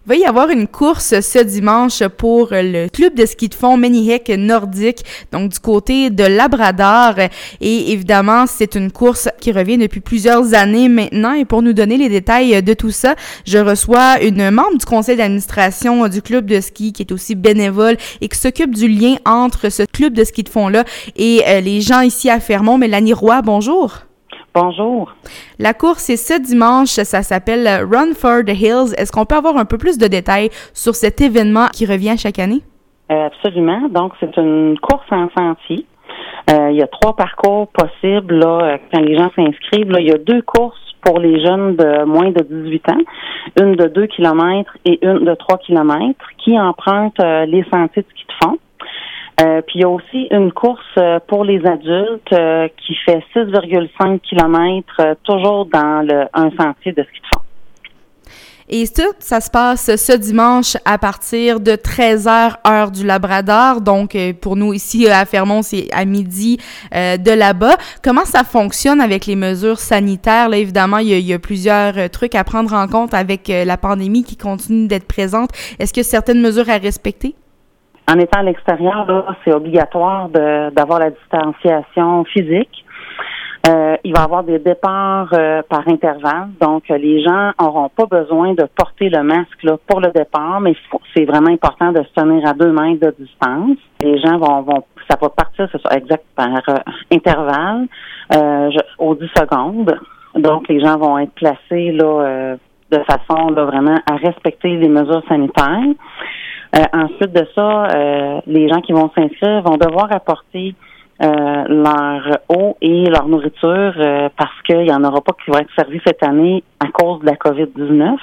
Il va y avoir une course ce dimanche pour le club de ski de fond Ménihek nordique, donc du côté de Labrador. Et évidemment, c'est une course qui revient depuis plusieurs années maintenant. Et pour nous donner les détails de tout ça, je reçois une membre du conseil d'administration du club de ski qui est aussi bénévole et qui s'occupe du lien entre ce club de ski de fond-là et les gens ici à Fermont. Mélanie Roy, bonjour. Bonjour. La course est ce dimanche, ça s'appelle Run for the Hills. Est-ce qu'on peut avoir un peu plus de détails sur cet événement qui revient chaque année? Absolument. Donc, c'est une course en sentier. Il y a 3 parcours possibles là, quand les gens s'inscrivent. Là, il y a 2 courses pour les jeunes de moins de 18 ans, une de 2 km et une de 3 km qui empruntent les sentiers de ski de fond. Puis il y a aussi une course pour les adultes qui fait 6,5 km toujours dans un sentier de ski de fond. Et ça se passe ce dimanche à partir de 13h heure du Labrador. Donc pour nous ici à Fermont, c'est à midi de là-bas. Comment ça fonctionne avec les mesures sanitaires? Là, évidemment, il y a plusieurs trucs à prendre en compte avec la pandémie qui continue d'être présente. Est-ce qu'il y a certaines mesures à respecter? En étant à l'extérieur, là, c'est obligatoire d'avoir la distanciation physique. Il va y avoir des départs par intervalle, donc les gens n'auront pas besoin de porter le masque là, pour le départ, mais c'est vraiment important de se tenir à 2 mètres de distance. Les gens ça va partir, c'est ça, exact, par intervalle, aux 10 secondes. Donc les gens vont être placés là de façon là vraiment à respecter les mesures sanitaires. Ensuite de ça, les gens qui vont s'inscrire vont devoir apporter leur eau et leur nourriture parce qu'il n'y en aura pas qui vont être servis cette année à cause de la COVID-19.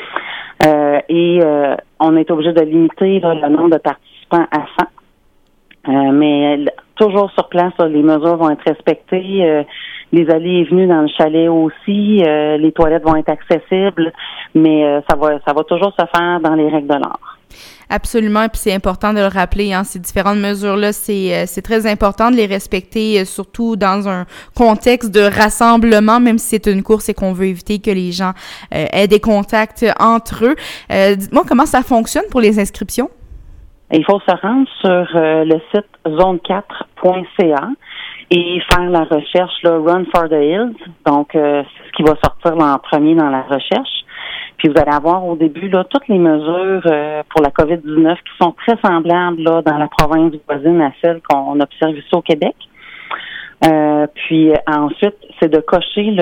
On est obligé de limiter là, le nombre de participants à 100. Mais toujours sur place, là, les mesures vont être respectées. Les allées et venues dans le chalet aussi. Les toilettes vont être accessibles. Mais ça va toujours se faire dans les règles de l'art. Absolument, et puis c'est important de le rappeler, hein, ces différentes mesures-là, c'est très important de les respecter, surtout dans un contexte de rassemblement, même si c'est une course et qu'on veut éviter que les gens aient des contacts entre eux. Dites-moi comment ça fonctionne pour les inscriptions? Il faut se rendre sur le site zone4.ca et faire la recherche là, Run for the Hills. Donc, c'est ce qui va sortir là, en premier dans la recherche. Puis vous allez avoir au début là toutes les mesures pour la COVID-19 qui sont très semblables là dans la province voisine à celle qu'on observe ici au Québec. Puis ensuite, c'est de cocher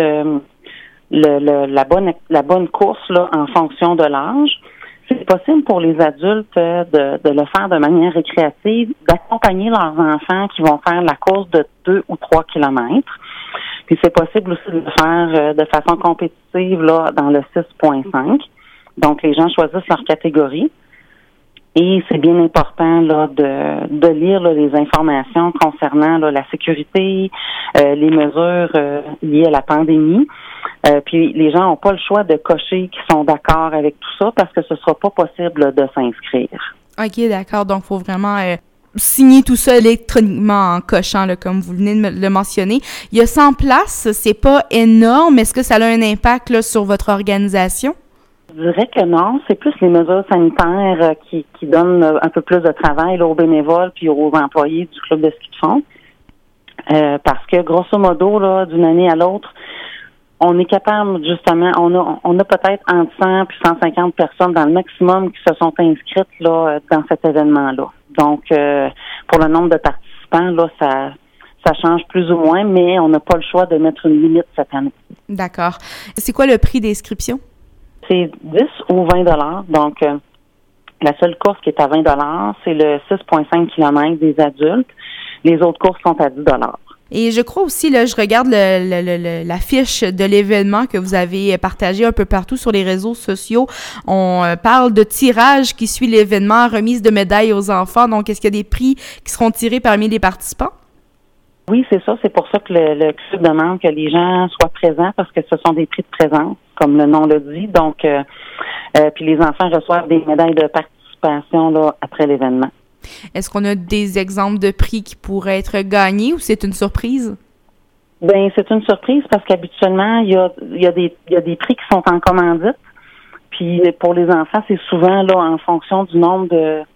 la bonne course là en fonction de l'âge. C'est possible pour les adultes de le faire de manière récréative, d'accompagner leurs enfants qui vont faire la course de 2 ou 3 kilomètres. Puis c'est possible aussi de le faire de façon compétitive là dans le 6.5. Donc les gens choisissent leur catégorie. Et c'est bien important là de lire là, les informations concernant là, la sécurité, les mesures liées à la pandémie. Puis les gens n'ont pas le choix de cocher qu'ils sont d'accord avec tout ça parce que ce ne sera pas possible là, de s'inscrire. OK, d'accord. Donc, il faut vraiment signer tout ça électroniquement en cochant, là, comme vous venez de le mentionner. Il y a 100 places, c'est pas énorme. Est-ce que ça a un impact là, sur votre organisation? Je dirais que non. C'est plus les mesures sanitaires qui donnent un peu plus de travail là, aux bénévoles puis aux employés du club de ski de fond. Parce que, grosso modo, là, d'une année à l'autre, on est capable, justement, on a peut-être entre 100 et 150 personnes dans le maximum qui se sont inscrites là dans cet événement-là. Donc, pour le nombre de participants, là, ça change plus ou moins, mais on n'a pas le choix de mettre une limite cette année. D'accord. C'est quoi le prix d'inscription? C'est 10 ou 20 $. Donc, la seule course qui est à 20 $, c'est le 6,5 km des adultes. Les autres courses sont à 10 $. Et je crois aussi, là, je regarde la fiche de l'événement que vous avez partagé un peu partout sur les réseaux sociaux. On parle de tirage qui suit l'événement, remise de médailles aux enfants. Donc, est-ce qu'il y a des prix qui seront tirés parmi les participants? Oui, c'est ça. C'est pour ça que le club demande que les gens soient présents parce que ce sont des prix de présence, comme le nom le dit. Donc, puis les enfants reçoivent des médailles de participation là, après l'événement. Est-ce qu'on a des exemples de prix qui pourraient être gagnés ou c'est une surprise? Ben c'est une surprise parce qu'habituellement, il y a des prix qui sont en commandite. Puis pour les enfants, c'est souvent là en fonction du nombre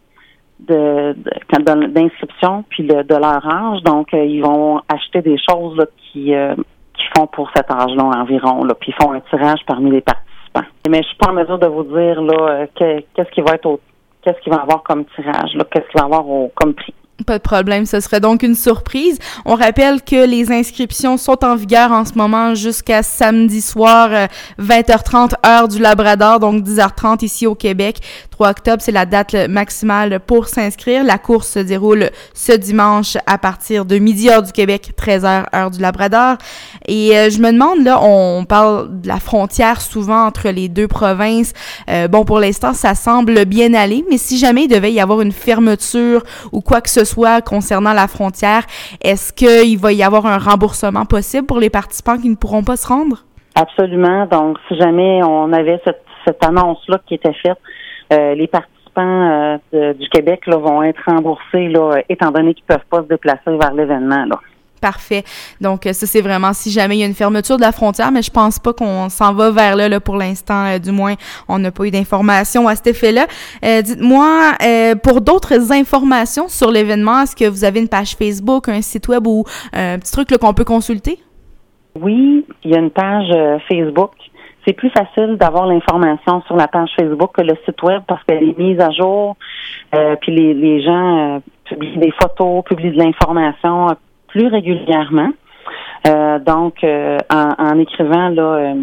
d'inscriptions puis de leur âge. Donc, ils vont acheter des choses là, qui font pour cet âge-là environ. Là, puis ils font un tirage parmi les participants. Mais je suis pas en mesure de vous dire là qu'est-ce qu'il va avoir comme tirage, là, qu'est-ce qu'il va avoir comme prix. Pas de problème, ce serait donc une surprise. On rappelle que les inscriptions sont en vigueur en ce moment jusqu'à samedi soir, 20h30, heure du Labrador, donc 10h30 ici au Québec. 3 octobre, c'est la date maximale pour s'inscrire. La course se déroule ce dimanche à partir de midi, heure du Québec, 13h, heure du Labrador. Et je me demande, là, on parle de la frontière souvent entre les deux provinces. Bon, pour l'instant, ça semble bien aller, mais si jamais il devait y avoir une fermeture ou quoi que ce soit concernant la frontière, est-ce qu'il va y avoir un remboursement possible pour les participants qui ne pourront pas se rendre? Absolument. Donc, si jamais on avait cette annonce-là qui était faite, les participants du Québec là, vont être remboursés, là, étant donné qu'ils ne peuvent pas se déplacer vers l'événement, là. Parfait. Donc, ça, c'est vraiment si jamais il y a une fermeture de la frontière, mais je pense pas qu'on s'en va vers là pour l'instant. Du moins, on n'a pas eu d'informations à cet effet-là. Dites-moi, pour d'autres informations sur l'événement, est-ce que vous avez une page Facebook, un site web ou un petit truc là, qu'on peut consulter? Oui, il y a une page Facebook. C'est plus facile d'avoir l'information sur la page Facebook que le site web parce qu'elle est mise à jour. Puis les gens publient des photos, publient de l'information plus régulièrement. Donc, en écrivant là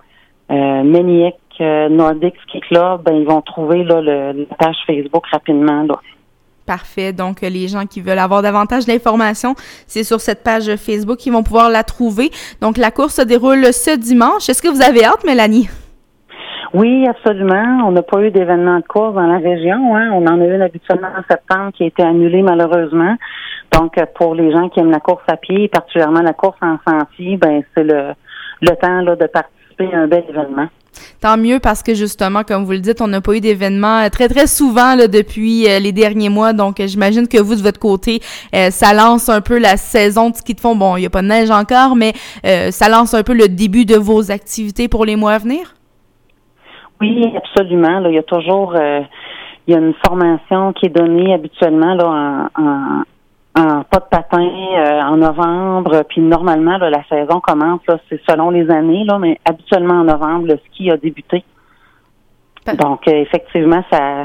Maniac Nordic Ski Club, ben ils vont trouver là la page Facebook rapidement là. Parfait. Donc, les gens qui veulent avoir davantage d'informations, c'est sur cette page Facebook qu'ils vont pouvoir la trouver. Donc, la course se déroule ce dimanche. Est-ce que vous avez hâte, Mélanie? Oui, absolument. On n'a pas eu d'événement de course dans la région. Hein. On en a eu habituellement en septembre qui a été annulé malheureusement. Donc, pour les gens qui aiment la course à pied, particulièrement la course en sentier, ben c'est le temps là de participer à un bel événement. Tant mieux parce que justement, comme vous le dites, on n'a pas eu d'événements très, très souvent là, depuis les derniers mois. Donc, j'imagine que vous, de votre côté, ça lance un peu la saison de ski de fond. Bon, il n'y a pas de neige encore, mais ça lance un peu le début de vos activités pour les mois à venir? Oui, absolument. Là, il y a toujours il y a une formation qui est donnée habituellement là en pas de patin en novembre, puis normalement là, la saison commence là, c'est selon les années là, mais habituellement en novembre le ski a débuté. Donc effectivement ça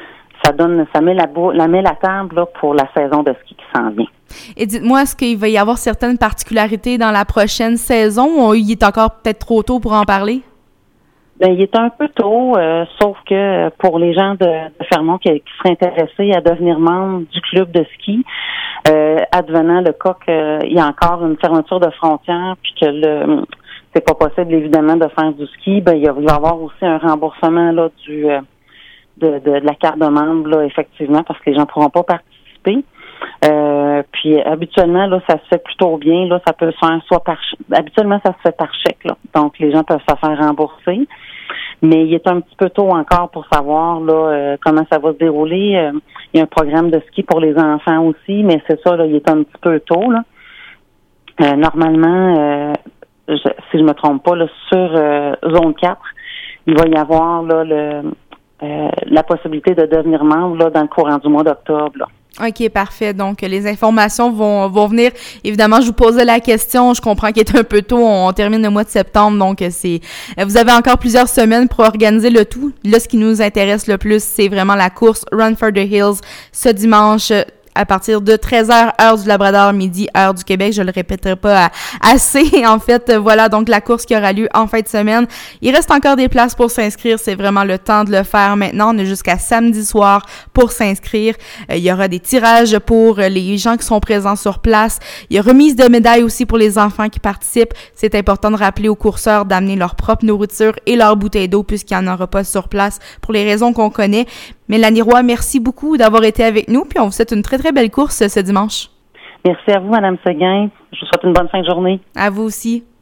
met la table là, pour la saison de ski qui s'en vient. Et dites-moi, est-ce qu'il va y avoir certaines particularités dans la prochaine saison ou il est encore peut-être trop tôt pour en parler? Ben, il est un peu tôt, sauf que pour les gens de Fermont qui seraient intéressés à devenir membres du club de ski, advenant le cas qu'il y a encore une fermeture de frontières, puis que c'est pas possible évidemment de faire du ski, ben il va y avoir aussi un remboursement là de la carte de membre là effectivement parce que les gens ne pourront pas participer. Puis habituellement là ça se fait plutôt bien là, ça peut se faire habituellement ça se fait par chèque là, donc les gens peuvent se faire rembourser, mais il est un petit peu tôt encore pour savoir là comment ça va se dérouler. Il y a un programme de ski pour les enfants aussi, mais c'est ça là, il est un petit peu tôt là. Normalement, si je me trompe pas là, sur zone 4, il va y avoir là la possibilité de devenir membre là dans le courant du mois d'octobre là. OK, parfait. Donc, les informations vont venir. Évidemment, je vous posais la question. Je comprends qu'il est un peu tôt. On termine le mois de septembre. Donc, vous avez encore plusieurs semaines pour organiser le tout. Là, ce qui nous intéresse le plus, c'est vraiment la course Run for the Hills ce dimanche à partir de 13h, heure du Labrador, midi, heure du Québec. Je le répéterai pas assez. En fait, voilà donc la course qui aura lieu en fin de semaine. Il reste encore des places pour s'inscrire. C'est vraiment le temps de le faire maintenant. On est jusqu'à samedi soir pour s'inscrire. Il y aura des tirages pour les gens qui sont présents sur place. Il y a remise de médailles aussi pour les enfants qui participent. C'est important de rappeler aux courseurs d'amener leur propre nourriture et leur bouteille d'eau puisqu'il n'y en aura pas sur place pour les raisons qu'on connaît. Mélanie Roy, merci beaucoup d'avoir été avec nous, puis on vous souhaite une très, très belle course ce dimanche. Merci à vous, Mme Seguin. Je vous souhaite une bonne fin de journée. À vous aussi.